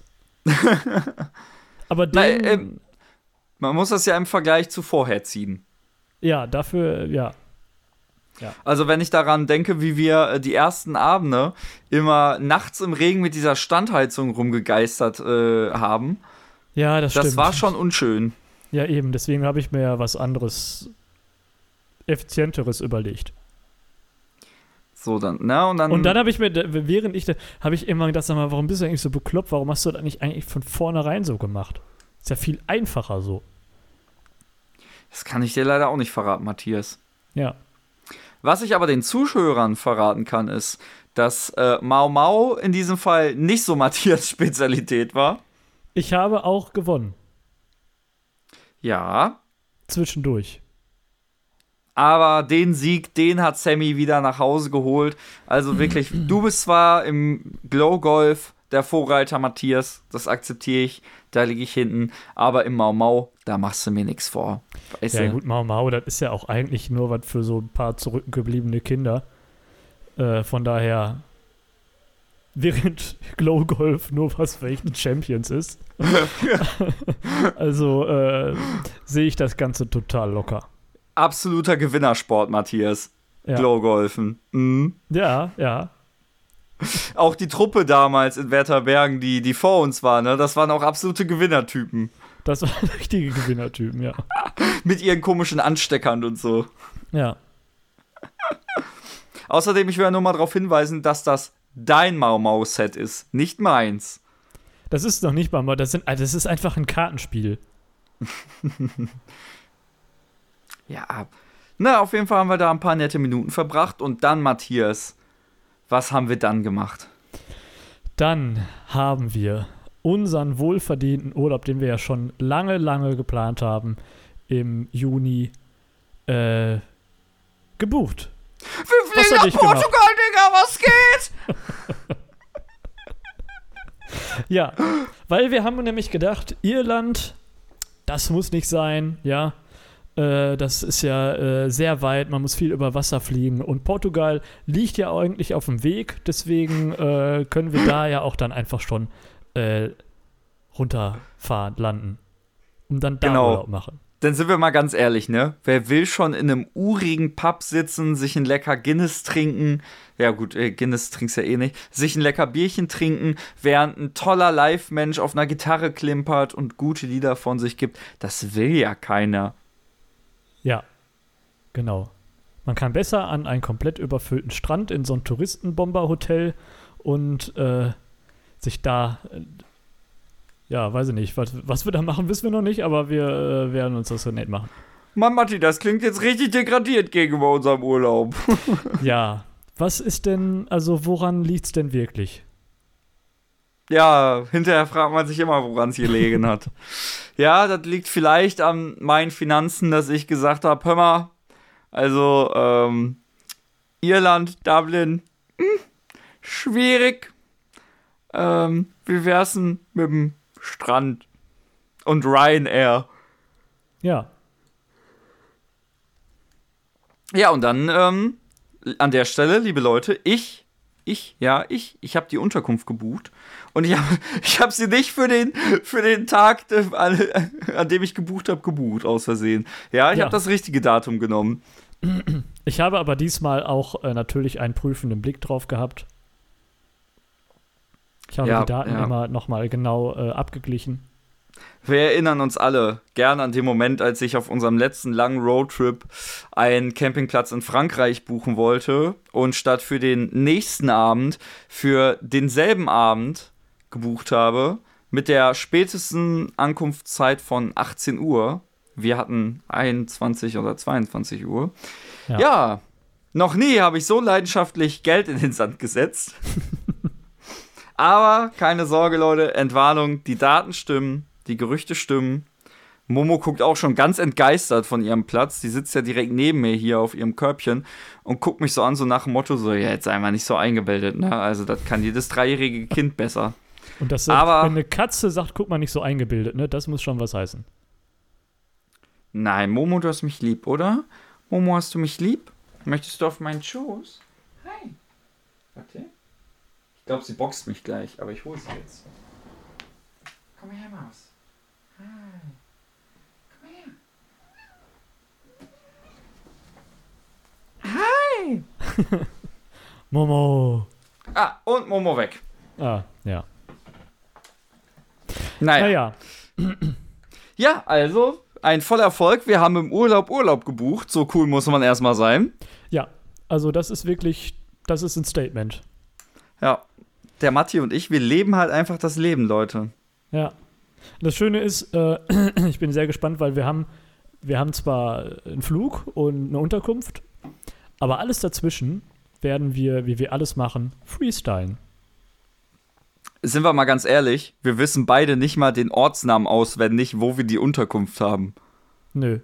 Aber den, Man muss das ja im Vergleich zu vorher ziehen. ja, dafür, ja. Also wenn ich daran denke, wie wir die ersten Abende immer nachts im Regen mit dieser Standheizung rumgegeistert haben, Ja, das stimmt. das war schon unschön. Ja, eben, deswegen habe ich mir ja was anderes, effizienteres überlegt. So, dann, ne? Und dann habe ich mir, habe ich immer gedacht, sag mal, warum bist du eigentlich so bekloppt? Warum hast du das eigentlich von vornherein so gemacht? Ist ja viel einfacher so. Das kann ich dir leider auch nicht verraten, Matthias. Ja. Was ich aber den Zuhörern verraten kann, ist, dass Mau Mau in diesem Fall nicht so Matthias Spezialität war. Ich habe auch gewonnen. Ja, Zwischendurch. aber den Sieg, den hat Sammy wieder nach Hause geholt. Also wirklich, du bist zwar im Glow Golf der Vorreiter, Matthias, das akzeptiere ich, da liege ich hinten, aber im Mau Mau, da machst du mir nichts vor. Weißt Ja du? gut, Mau Mau, das ist ja auch eigentlich nur was für so ein paar zurückgebliebene Kinder. Von daher, während Glow Golf nur was für echten Champions ist. Also sehe ich das Ganze total locker. Absoluter Gewinnersport, Matthias. Ja. Glow-Golfen. Mhm. Ja, ja. Auch die Truppe damals in Wertherbergen, die vor uns war, ne? Das waren auch absolute Gewinnertypen. Das waren richtige Gewinnertypen, ja. Mit ihren komischen Ansteckern und so. Ja. Außerdem, ich will ja nur mal darauf hinweisen, dass das dein Mau-Mau-Set ist, nicht meins. Das ist noch nicht mal, das ist einfach ein Kartenspiel. Ja, na, auf jeden Fall haben wir da ein paar nette Minuten verbracht. Und dann, Matthias, was haben wir dann gemacht? Dann haben wir unseren wohlverdienten Urlaub, den wir ja schon lange, lange geplant haben, im Juni gebucht. Wir Was fliegen hab nach ich gemacht? Portugal, Digga, was geht? Ja, weil wir haben nämlich gedacht, Irland, das muss nicht sein, ja. Das ist ja sehr weit, man muss viel über Wasser fliegen. Und Portugal liegt ja eigentlich auf dem Weg, deswegen können wir da ja auch dann einfach schon runterfahren, landen. Und dann da Genau. Urlaub machen. Dann sind wir mal ganz ehrlich, ne? Wer will schon in einem urigen Pub sitzen, sich ein lecker Guinness trinken? Ja gut, Guinness trinkst ja eh nicht. Sich ein lecker Bierchen trinken, während ein toller Live-Mensch auf einer Gitarre klimpert und gute Lieder von sich gibt. Das will ja keiner. Ja, genau. Man kann besser an einen komplett überfüllten Strand in so ein Touristenbomber-Hotel und sich da, ja, weiß ich nicht, was wir da machen, wissen wir noch nicht, aber wir werden uns das so nett machen. Mann, Matti, das klingt jetzt richtig degradiert gegenüber unserem Urlaub. Ja, was ist denn, also woran liegt's denn wirklich? Ja, hinterher fragt man sich immer, woran es gelegen hat. Ja, das liegt vielleicht an meinen Finanzen, dass ich gesagt habe, hör mal, also Irland, Dublin, schwierig. Wie wär's denn mit dem Strand und Ryanair? Ja. Ja, und dann an der Stelle, liebe Leute, ich habe die Unterkunft gebucht und ich hab sie nicht für den Tag, an dem ich gebucht habe, gebucht, aus Versehen. Ja, ich habe das richtige Datum genommen. Ich habe aber diesmal auch natürlich einen prüfenden Blick drauf gehabt. Ich habe die Daten immer nochmal genau abgeglichen. Wir erinnern uns alle gern an den Moment, als ich auf unserem letzten langen Roadtrip einen Campingplatz in Frankreich buchen wollte und statt für den nächsten Abend für denselben Abend gebucht habe, mit der spätesten Ankunftszeit von 18 Uhr. Wir hatten 21 oder 22 Uhr. Ja, noch nie habe ich so leidenschaftlich Geld in den Sand gesetzt. Aber keine Sorge, Leute, Entwarnung, die Daten stimmen. Die Gerüchte stimmen. Momo guckt auch schon ganz entgeistert von ihrem Platz. Die sitzt ja direkt neben mir hier auf ihrem Körbchen und guckt mich so an, so nach dem Motto, so, ja, jetzt sei mal nicht so eingebildet, ne? Also das kann jedes 3-jährige Kind besser. Und das, wenn eine Katze sagt, guck mal, nicht so eingebildet, ne? Das muss schon was heißen. Nein, Momo, du hast mich lieb, oder? Momo, hast du mich lieb? Möchtest du auf meinen Schoß? Hi. Warte. Ich glaube, sie boxt mich gleich, aber ich hole sie jetzt. Komm her, Maus. Hi. Komm her. Hi. Momo. Ah, und Momo weg. Ah, ja. Naja. Ja, also, ein voller Erfolg. Wir haben im Urlaub gebucht. So cool muss man erstmal sein. Ja, also das ist ein Statement. Ja, der Matti und ich, wir leben halt einfach das Leben, Leute. Ja. Das Schöne ist, ich bin sehr gespannt, weil wir haben zwar einen Flug und eine Unterkunft, aber alles dazwischen werden wir, wie wir alles machen, freestylen. Sind wir mal ganz ehrlich, wir wissen beide nicht mal den Ortsnamen auswendig, wo wir die Unterkunft haben. Nö.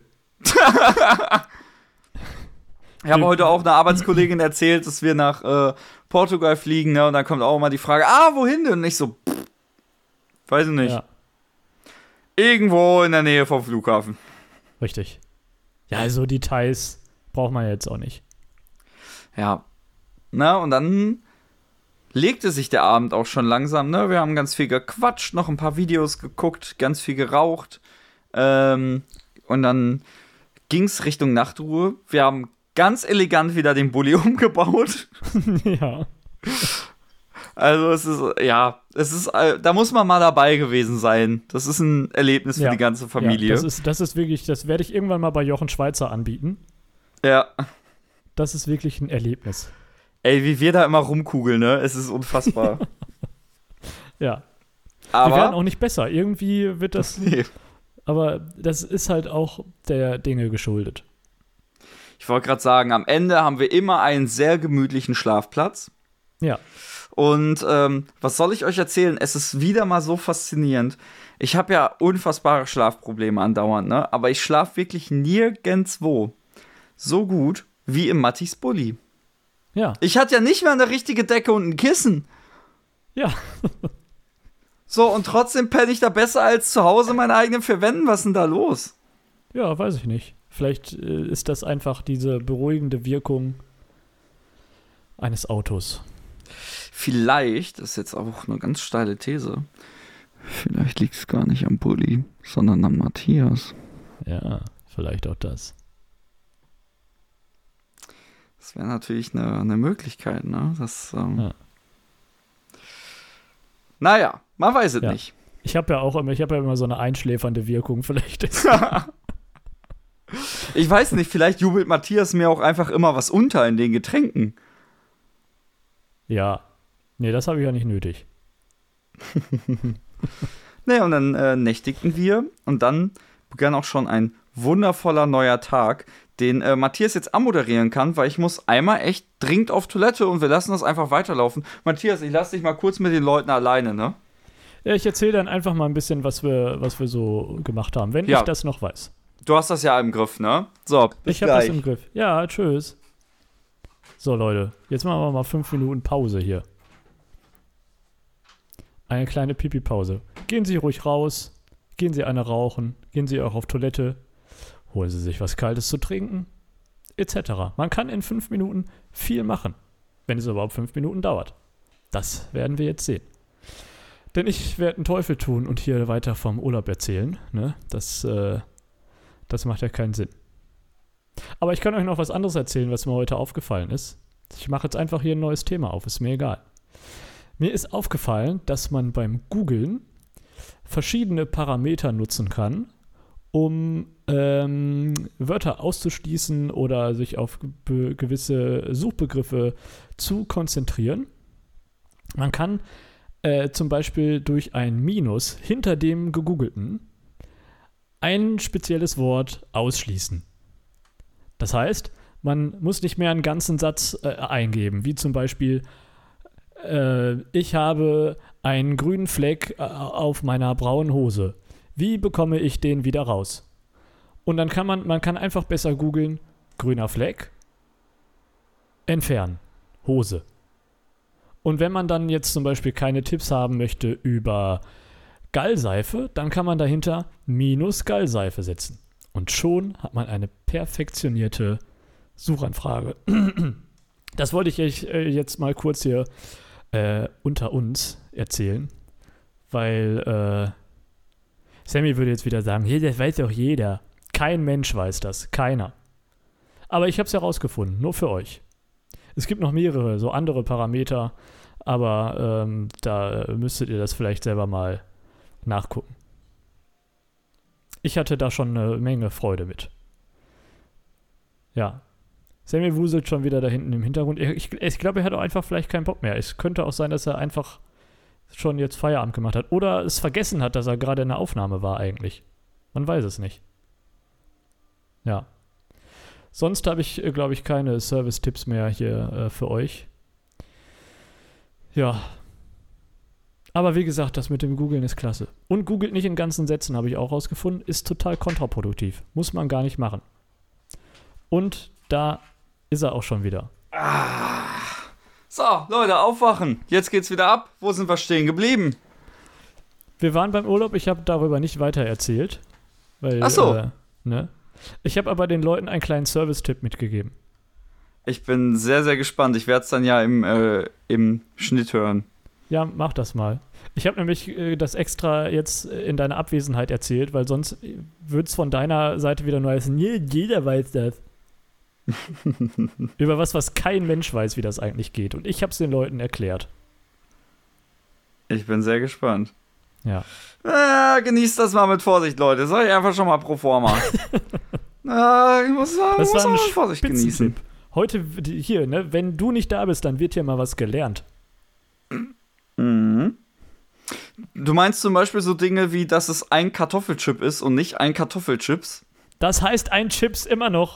Ich habe heute auch einer Arbeitskollegin erzählt, dass wir nach Portugal fliegen, ne? Und dann kommt auch mal die Frage, wohin denn? Und ich so, weiß ich nicht. Ja. Irgendwo in der Nähe vom Flughafen. Richtig. Ja, so Details braucht man jetzt auch nicht. Ja. Na, und dann legte sich der Abend auch schon langsam, ne? Wir haben ganz viel gequatscht, noch ein paar Videos geguckt, ganz viel geraucht. Und dann ging's Richtung Nachtruhe. Wir haben ganz elegant wieder den Bulli umgebaut. Ja. Also da muss man mal dabei gewesen sein. Das ist ein Erlebnis für die ganze Familie. Ja, das ist wirklich, das werde ich irgendwann mal bei Jochen Schweizer anbieten. Ja. Das ist wirklich ein Erlebnis. Ey, wie wir da immer rumkugeln, ne? Es ist unfassbar. Ja. Aber wir werden auch nicht besser. Irgendwie wird das. Nee. Aber das ist halt auch der Dinge geschuldet. Ich wollte gerade sagen, am Ende haben wir immer einen sehr gemütlichen Schlafplatz. Ja. Und was soll ich euch erzählen? Es ist wieder mal so faszinierend. Ich habe ja unfassbare Schlafprobleme andauernd, ne? Aber ich schlafe wirklich nirgendwo so gut wie im Mattis Bulli. Ja. Ich hatte ja nicht mal eine richtige Decke und ein Kissen. Ja. So, und trotzdem penne ich da besser als zu Hause in meinen eigenen vier Wänden. Was ist denn da los? Ja, weiß ich nicht. Vielleicht ist das einfach diese beruhigende Wirkung eines Autos. Vielleicht, das ist jetzt auch eine ganz steile These, vielleicht liegt es gar nicht am Bulli, sondern am Matthias. Ja, vielleicht auch das. Das wäre natürlich eine Möglichkeit, ne? Das, Naja, man weiß es nicht. Ich habe ja immer so eine einschläfernde Wirkung, vielleicht ist Ich weiß nicht, vielleicht jubelt Matthias mir auch einfach immer was unter in den Getränken. Ja. Nee, das habe ich ja nicht nötig. Und dann nächtigten wir und dann begann auch schon ein wundervoller neuer Tag, den Matthias jetzt anmoderieren kann, weil ich muss einmal echt dringend auf Toilette und wir lassen das einfach weiterlaufen. Matthias, ich lass dich mal kurz mit den Leuten alleine, ne? Ja, ich erzähle dann einfach mal ein bisschen, was wir so gemacht haben, wenn ich das noch weiß. Du hast das ja im Griff, ne? So, bis ich habe das im Griff. Ja, tschüss. So, Leute, jetzt machen wir mal 5 Minuten Pause hier. Eine kleine Pipi-Pause. Gehen Sie ruhig raus, gehen Sie eine rauchen, gehen Sie auch auf Toilette. holen Sie sich was Kaltes zu trinken, etc. Man kann in 5 Minuten viel machen, wenn es überhaupt 5 Minuten dauert. Das werden wir jetzt sehen. Denn ich werde einen Teufel tun und hier weiter vom Urlaub erzählen. Ne? Das macht ja keinen Sinn. Aber ich kann euch noch was anderes erzählen, was mir heute aufgefallen ist. Ich mache jetzt einfach hier ein neues Thema auf, ist mir egal. Mir ist aufgefallen, dass man beim Googlen verschiedene Parameter nutzen kann, um Wörter auszuschließen oder sich auf gewisse Suchbegriffe zu konzentrieren. Man kann zum Beispiel durch ein Minus hinter dem Gegoogelten ein spezielles Wort ausschließen. Das heißt, man muss nicht mehr einen ganzen Satz eingeben, wie zum Beispiel ich habe einen grünen Fleck auf meiner braunen Hose. Wie bekomme ich den wieder raus? Und dann kann man kann einfach besser googeln, grüner Fleck, entfernen, Hose. Und wenn man dann jetzt zum Beispiel keine Tipps haben möchte über Gallseife, dann kann man dahinter minus Gallseife setzen. Und schon hat man eine perfektionierte Suchanfrage. Das wollte ich euch jetzt mal kurz hier unter uns erzählen, weil Sammy würde jetzt wieder sagen, das weiß doch jeder. Kein Mensch weiß das, keiner. Aber ich habe es herausgefunden, nur für euch. Es gibt noch mehrere, so andere Parameter, aber da müsstet ihr das vielleicht selber mal nachgucken. Ich hatte da schon eine Menge Freude mit. Ja. Sammy wuselt schon wieder da hinten im Hintergrund. Ich glaube, er hat auch einfach vielleicht keinen Bock mehr. Es könnte auch sein, dass er einfach schon jetzt Feierabend gemacht hat. Oder es vergessen hat, dass er gerade in der Aufnahme war eigentlich. Man weiß es nicht. Ja. Sonst habe ich, glaube ich, keine Service-Tipps mehr hier für euch. Ja. Aber wie gesagt, das mit dem Googlen ist klasse. Und googelt nicht in ganzen Sätzen, habe ich auch rausgefunden, ist total kontraproduktiv. Muss man gar nicht machen. Und da ist er auch schon wieder. So, Leute, aufwachen. Jetzt geht's wieder ab. Wo sind wir stehen geblieben? Wir waren beim Urlaub, ich habe darüber nicht weiter erzählt. Weil, Ach so. Ne? Ich habe aber den Leuten einen kleinen Service-Tipp mitgegeben. Ich bin sehr, sehr gespannt. Ich werde es dann ja im Schnitt hören. Ja, mach das mal. Ich habe nämlich das extra jetzt in deiner Abwesenheit erzählt, weil sonst würde es von deiner Seite wieder nur heißen, nee, jeder weiß das. Über was kein Mensch weiß, wie das eigentlich geht. Und ich habe es den Leuten erklärt. Ich bin sehr gespannt. Ja. Genießt das mal mit Vorsicht, Leute. Soll ich einfach schon mal pro forma. Ich muss mal mit Vorsicht genießen. Heute hier, ne, wenn du nicht da bist, dann wird hier mal was gelernt. Mhm. Du meinst zum Beispiel so Dinge wie, dass es ein Kartoffelchip ist und nicht ein Kartoffelchips? Das heißt ein Chips immer noch.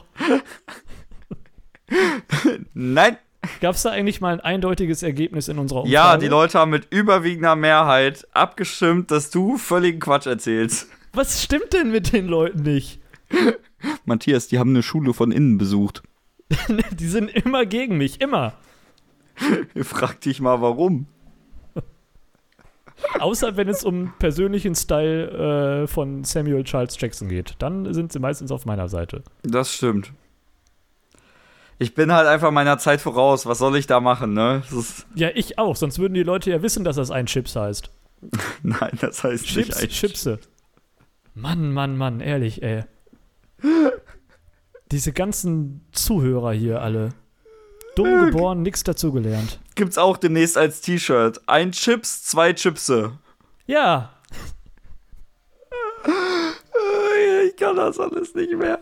Nein. Gab es da eigentlich mal ein eindeutiges Ergebnis in unserer Umfrage? Ja, die Leute haben mit überwiegender Mehrheit abgestimmt, dass du völligen Quatsch erzählst. Was stimmt denn mit den Leuten nicht? Matthias, die haben eine Schule von innen besucht. Die sind immer gegen mich, immer. Frag dich mal, warum. Außer wenn es um persönlichen Style von Samuel Charles Jackson geht. Dann sind sie meistens auf meiner Seite. Das stimmt. Ich bin halt einfach meiner Zeit voraus. Was soll ich da machen, ne? Ja, ich auch. Sonst würden die Leute ja wissen, dass das ein Chips heißt. Nein, das heißt Chips, nicht ein Chipse. Mann, ehrlich, ey. Diese ganzen Zuhörer hier alle. Dumm geboren, nix dazugelernt. Gibt's auch demnächst als T-Shirt. Ein Chips, 2 Chipse. Ja. Ich kann das alles nicht mehr.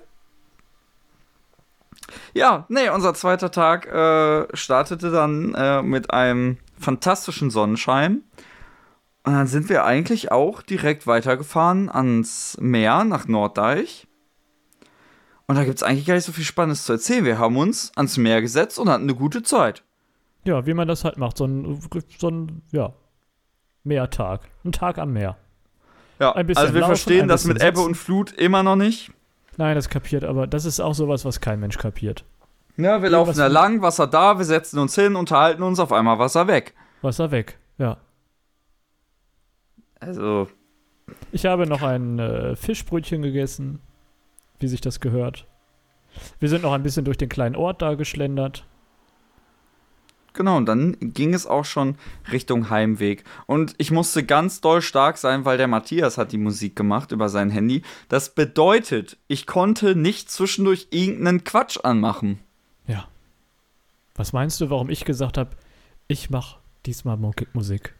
Ja, nee, unser zweiter Tag startete dann mit einem fantastischen Sonnenschein. Und dann sind wir eigentlich auch direkt weitergefahren ans Meer, nach Norddeich. Und da gibt es eigentlich gar nicht so viel Spannendes zu erzählen. Wir haben uns ans Meer gesetzt und hatten eine gute Zeit. Ja, wie man das halt macht. So ein Meertag. Ein Tag am Meer. Ja, ein bisschen also wir laufen, verstehen ein das bisschen mit Ebbe sitzen. und Flut immer noch nicht. Nein, das kapiert, aber das ist auch sowas, was kein Mensch kapiert. Ja, wir laufen da lang, Wasser da, wir setzen uns hin, unterhalten uns, auf einmal Wasser weg. Wasser weg, ja. Also. Ich habe noch ein Fischbrötchen gegessen. wie sich das gehört. Wir sind noch ein bisschen durch den kleinen Ort da geschlendert. Genau, und dann ging es auch schon Richtung Heimweg. Und ich musste ganz doll stark sein, weil der Matthias hat die Musik gemacht über sein Handy. Das bedeutet, ich konnte nicht zwischendurch irgendeinen Quatsch anmachen. Ja. Was meinst du, warum ich gesagt habe, ich mach diesmal Musik?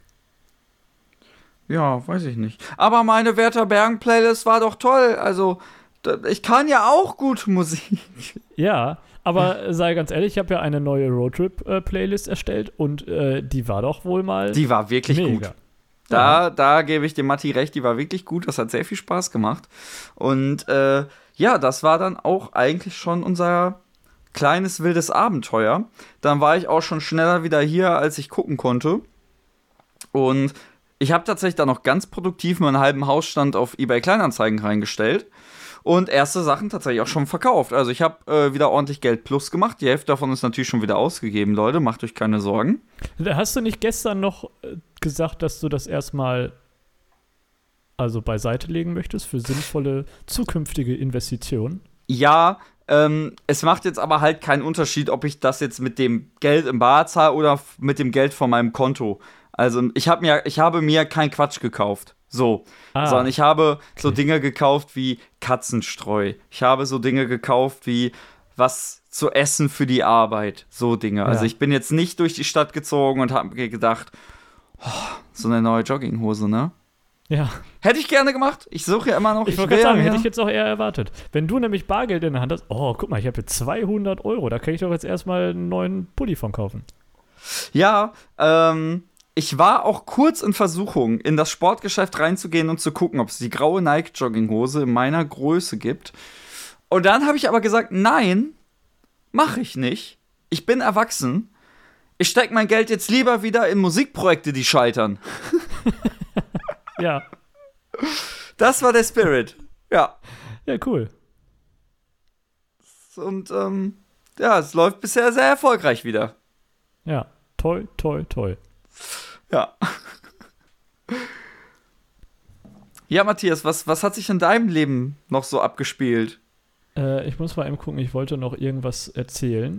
Ja, weiß ich nicht. Aber meine Werther Bergen-Playlist war doch toll. Also, ich kann ja auch gut Musik. Ja, aber sei ganz ehrlich, ich habe ja eine neue Roadtrip-Playlist erstellt und die war doch wohl mal Die war wirklich mega. gut. Da gebe ich dem Matti recht, die war wirklich gut. Das hat sehr viel Spaß gemacht. Und ja, das war dann auch eigentlich schon unser kleines wildes Abenteuer. Dann war ich auch schon schneller wieder hier, als ich gucken konnte. Und ich habe tatsächlich dann noch ganz produktiv meinen halben Hausstand auf eBay Kleinanzeigen reingestellt und erste Sachen tatsächlich auch schon verkauft. Also ich habe wieder ordentlich Geld plus gemacht. Die Hälfte davon ist natürlich schon wieder ausgegeben, Leute. Macht euch keine Sorgen. Hast du nicht gestern noch gesagt, dass du das erstmal also beiseite legen möchtest für sinnvolle zukünftige Investitionen? Ja, es macht jetzt aber halt keinen Unterschied, ob ich das jetzt mit dem Geld im Bar zahle oder mit dem Geld von meinem Konto. Also ich habe mir keinen Quatsch gekauft, so, sondern ich habe so Dinge gekauft wie Katzenstreu. Ich habe so Dinge gekauft wie was zu essen für die Arbeit, so Dinge. Ja. Also ich bin jetzt nicht durch die Stadt gezogen und habe mir gedacht, so eine neue Jogginghose, ne? Ja. Hätte ich gerne gemacht. Ich suche ja immer noch. Ich wollte gerade sagen, hätte ich jetzt auch eher erwartet. Wenn du nämlich Bargeld in der Hand hast, oh, guck mal, ich habe hier 200 €, da kann ich doch jetzt erstmal einen neuen Pulli von kaufen. Ja, ich war auch kurz in Versuchung, in das Sportgeschäft reinzugehen und zu gucken, ob es die graue Nike-Jogginghose in meiner Größe gibt. Und dann habe ich aber gesagt, nein, mache ich nicht. Ich bin erwachsen. Ich stecke mein Geld jetzt lieber wieder in Musikprojekte, die scheitern. Ja. Das war der Spirit. Ja. Ja, cool. Und ja, es läuft bisher sehr erfolgreich wieder. Ja, toll, toll, toll. Ja. Ja, Matthias, was hat sich in deinem Leben noch so abgespielt? Ich muss mal eben gucken, ich wollte noch irgendwas erzählen.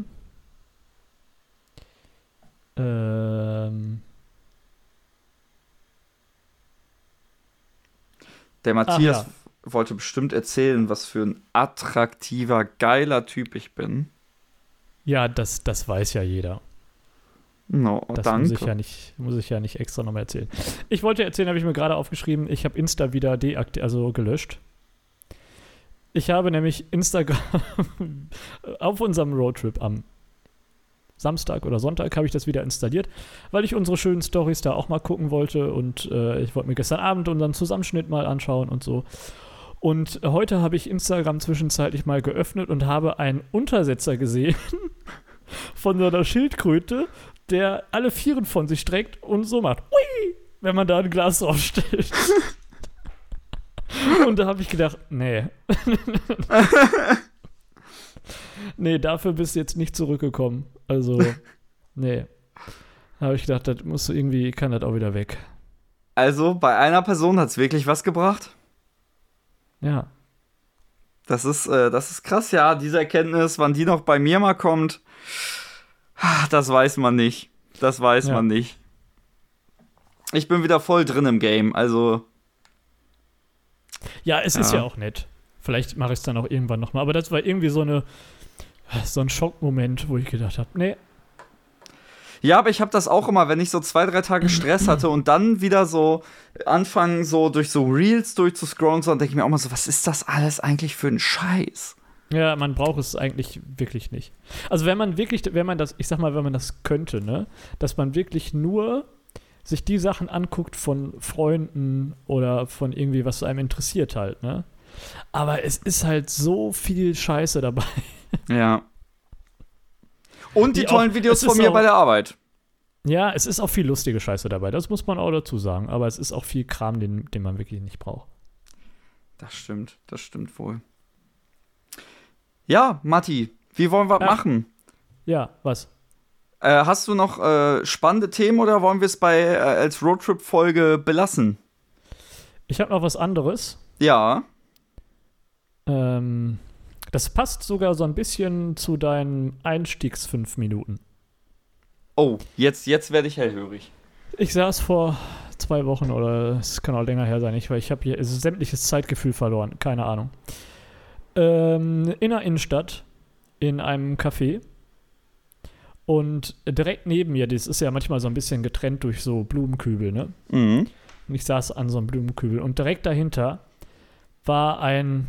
Der Matthias ja. wollte bestimmt erzählen, was für ein attraktiver, geiler Typ ich bin. Ja, das weiß ja jeder. No, das danke. muss ich ja nicht extra nochmal erzählen. Ich wollte erzählen, habe ich mir gerade aufgeschrieben, ich habe Insta wieder gelöscht. Ich habe nämlich Instagram auf unserem Roadtrip am Samstag oder Sonntag habe ich das wieder installiert, weil ich unsere schönen Storys da auch mal gucken wollte und ich wollte mir gestern Abend unseren Zusammenschnitt mal anschauen und so. Und heute habe ich Instagram zwischenzeitlich mal geöffnet und habe einen Untersetzer gesehen von so einer Schildkröte, der alle Vieren von sich streckt und so macht, ui, wenn man da ein Glas draufstellt. Und da habe ich gedacht, nee. Nee, dafür bist du jetzt nicht zurückgekommen. Also, nee. Da habe ich gedacht, das musst du irgendwie, kann das auch wieder weg. Also, bei einer Person hat es wirklich was gebracht. Ja. Das ist krass, ja. Diese Erkenntnis, wann die noch bei mir mal kommt, das weiß man nicht. Das weiß man nicht. Ich bin wieder voll drin im Game, also. Ja, es ist ja auch nett. Vielleicht mache ich es dann auch irgendwann nochmal. Aber das war irgendwie so ein Schockmoment, wo ich gedacht habe, nee. Ja, aber ich habe das auch immer, wenn ich so 2-3 Tage Stress hatte und dann wieder so anfangen, so durch so Reels durchzuscrollen, so, dann denke ich mir auch mal so, was ist das alles eigentlich für ein Scheiß? Ja, man braucht es eigentlich wirklich nicht. Also wenn man das könnte, ne, dass man wirklich nur sich die Sachen anguckt von Freunden oder von irgendwie, was einem interessiert halt, ne? Aber es ist halt so viel Scheiße dabei. Ja. Und die tollen Videos von mir bei der Arbeit. Ja, es ist auch viel lustige Scheiße dabei, das muss man auch dazu sagen. Aber es ist auch viel Kram, den man wirklich nicht braucht. Das stimmt wohl. Ja, Matti, wie wollen wir machen? Ja, was? Hast du noch spannende Themen oder wollen wir es als Roadtrip-Folge belassen? Ich habe noch was anderes. Ja. Das passt sogar so ein bisschen zu deinen Einstiegs 5 Minuten. Oh, jetzt werde ich hellhörig. Ich saß vor 2 Wochen oder es kann auch länger her sein, weil ich habe hier sämtliches Zeitgefühl verloren. Keine Ahnung. In der Innenstadt, in einem Café. Und direkt neben mir, das ist ja manchmal so ein bisschen getrennt durch so Blumenkübel, ne? Mhm. Und ich saß an so einem Blumenkübel. Und direkt dahinter war ein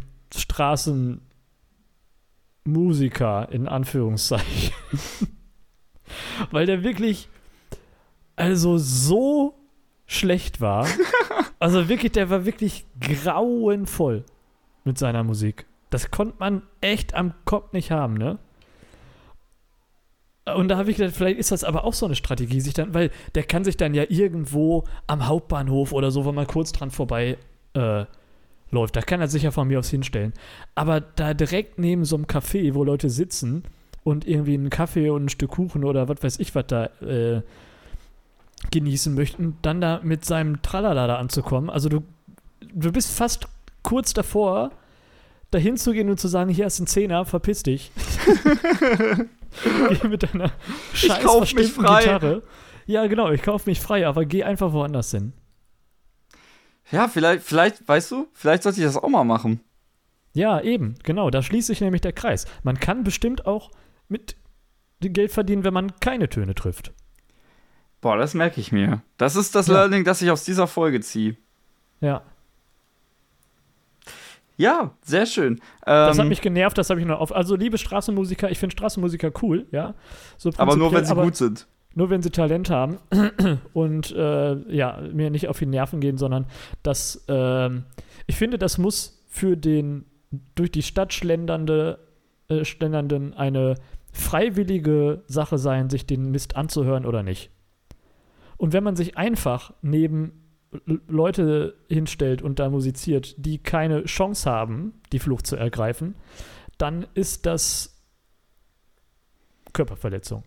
Straßenmusiker, in Anführungszeichen. Weil der wirklich, also so schlecht war. Also wirklich, der war wirklich grauenvoll mit seiner Musik. Das konnte man echt am Kopf nicht haben, ne? Und da habe ich gedacht, vielleicht ist das aber auch so eine Strategie, weil der kann sich dann ja irgendwo am Hauptbahnhof oder so, wenn man kurz dran vorbei läuft, da kann er sich ja von mir aus hinstellen. Aber da direkt neben so einem Café, wo Leute sitzen und irgendwie einen Kaffee und ein Stück Kuchen oder was weiß ich was da genießen möchten, dann da mit seinem Tralala da anzukommen. Also du bist fast kurz davor, da hinzugehen und zu sagen, hier ist ein Zehner, verpiss dich. Geh mit deiner scheiß verstimmten Gitarre. Ja, genau, ich kauf mich frei, aber geh einfach woanders hin. Ja, vielleicht, weißt du, vielleicht sollte ich das auch mal machen. Ja, eben, genau, da schließt sich nämlich der Kreis. Man kann bestimmt auch mit Geld verdienen, wenn man keine Töne trifft. Boah, das merke ich mir. Das ist das Learning, das ich aus dieser Folge ziehe. Ja. Ja, sehr schön. Das hat mich genervt, das habe ich noch auf. Also, liebe Straßenmusiker, ich finde Straßenmusiker cool, ja. So aber nur, wenn sie gut sind. Nur, wenn sie Talent haben und mir nicht auf die Nerven gehen, sondern ich finde, das muss für den durch die Stadt Schlendernden eine freiwillige Sache sein, sich den Mist anzuhören oder nicht. Und wenn man sich einfach neben Leute hinstellt und da musiziert, die keine Chance haben, die Flucht zu ergreifen, dann ist das Körperverletzung.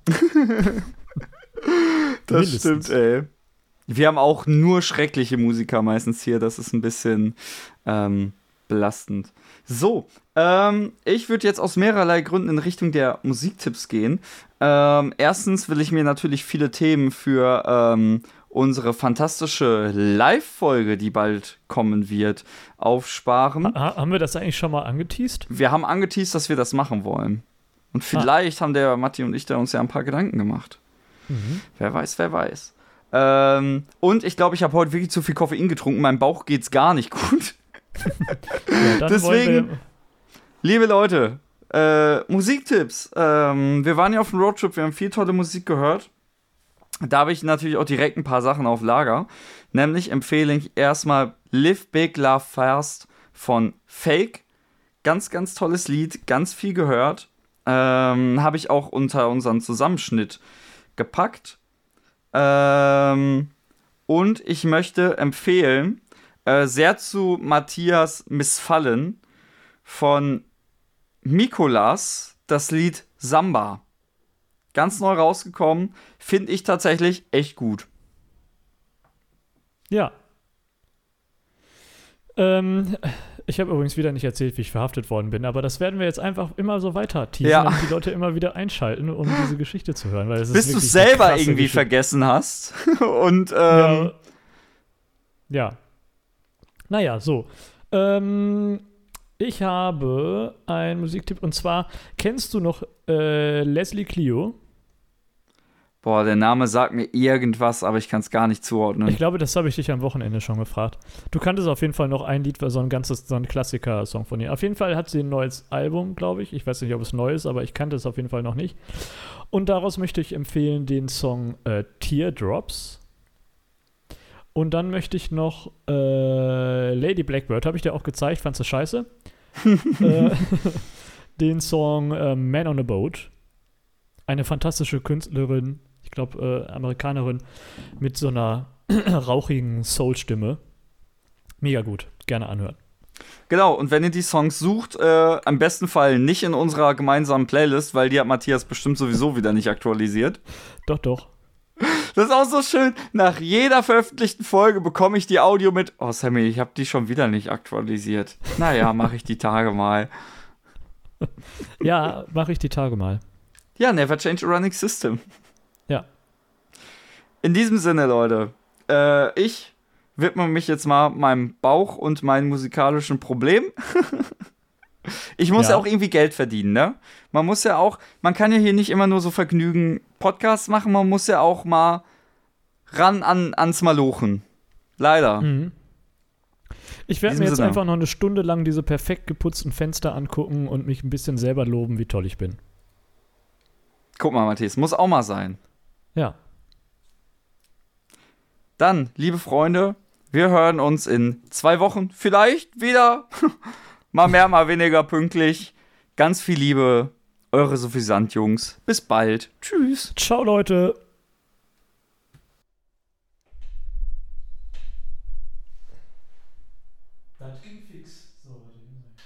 Das stimmt, ey. Wir haben auch nur schreckliche Musiker meistens hier, das ist ein bisschen belastend. So, ich würde jetzt aus mehrerlei Gründen in Richtung der Musiktipps gehen. Erstens will ich mir natürlich viele Themen für unsere fantastische Live-Folge, die bald kommen wird, aufsparen. Haben wir das eigentlich schon mal angeteast? Wir haben angeteast, dass wir das machen wollen. Und vielleicht haben der Matti und ich da uns ja ein paar Gedanken gemacht. Mhm. Wer weiß. Und ich glaube, ich habe heute wirklich zu viel Koffein getrunken. Meinem Bauch geht's gar nicht gut. Ja, deswegen, liebe Leute, Musiktipps. Wir waren ja auf dem Roadtrip, wir haben viel tolle Musik gehört. Da habe ich natürlich auch direkt ein paar Sachen auf Lager. Nämlich empfehle ich erstmal Live Big, Love Fast von Fake. Ganz, ganz tolles Lied, ganz viel gehört. Habe ich auch unter unseren Zusammenschnitt gepackt. Und ich möchte empfehlen, sehr zu Matthias Missfallen von Mikolas, das Lied Samba. Ganz neu rausgekommen, finde ich tatsächlich echt gut. Ja. Ich habe übrigens wieder nicht erzählt, wie ich verhaftet worden bin, aber das werden wir jetzt einfach immer so weiter teasen und die Leute immer wieder einschalten, um diese Geschichte zu hören. Weil bis du es selber irgendwie vergessen hast. Und, ja. Naja, so. Ich habe einen Musiktipp und zwar, kennst du noch Leslie Clio? Boah, der Name sagt mir irgendwas, aber ich kann es gar nicht zuordnen. Ich glaube, das habe ich dich am Wochenende schon gefragt. Du kanntest auf jeden Fall noch ein Lied, so ein Klassiker-Song von ihr. Auf jeden Fall hat sie ein neues Album, glaube ich. Ich weiß nicht, ob es neu ist, aber ich kannte es auf jeden Fall noch nicht. Und daraus möchte ich empfehlen den Song Teardrops. Und dann möchte ich noch Lady Blackbird, habe ich dir auch gezeigt, fandst du scheiße? Den Song Man on a Boat. Eine fantastische Künstlerin, ich glaube Amerikanerin, mit so einer rauchigen Soul-Stimme. Mega gut, gerne anhören. Genau, und wenn ihr die Songs sucht, am besten Fall nicht in unserer gemeinsamen Playlist, weil die hat Matthias bestimmt sowieso wieder nicht aktualisiert. Doch. Das ist auch so schön. Nach jeder veröffentlichten Folge bekomme ich die Audio mit. Oh, Sammy, ich habe die schon wieder nicht aktualisiert. Naja, mache ich die Tage mal. Ja, mache ich die Tage mal. Ja, never change a running system. Ja. In diesem Sinne, Leute, ich widme mich jetzt mal meinem Bauch und meinen musikalischen Problemen. Ich muss ja auch irgendwie Geld verdienen, ne? Man kann ja hier nicht immer nur so Vergnügen Podcasts machen, man muss ja auch mal ran ans Malochen. Leider. Mhm. Ich werde mir jetzt einfach noch eine Stunde lang diese perfekt geputzten Fenster angucken und mich ein bisschen selber loben, wie toll ich bin. Guck mal, Matthias, muss auch mal sein. Ja. Dann, liebe Freunde, wir hören uns in 2 Wochen vielleicht wieder. Mal mehr, mal weniger pünktlich. Ganz viel Liebe, eure Suffisant-Jungs. Bis bald. Tschüss. Ciao, Leute.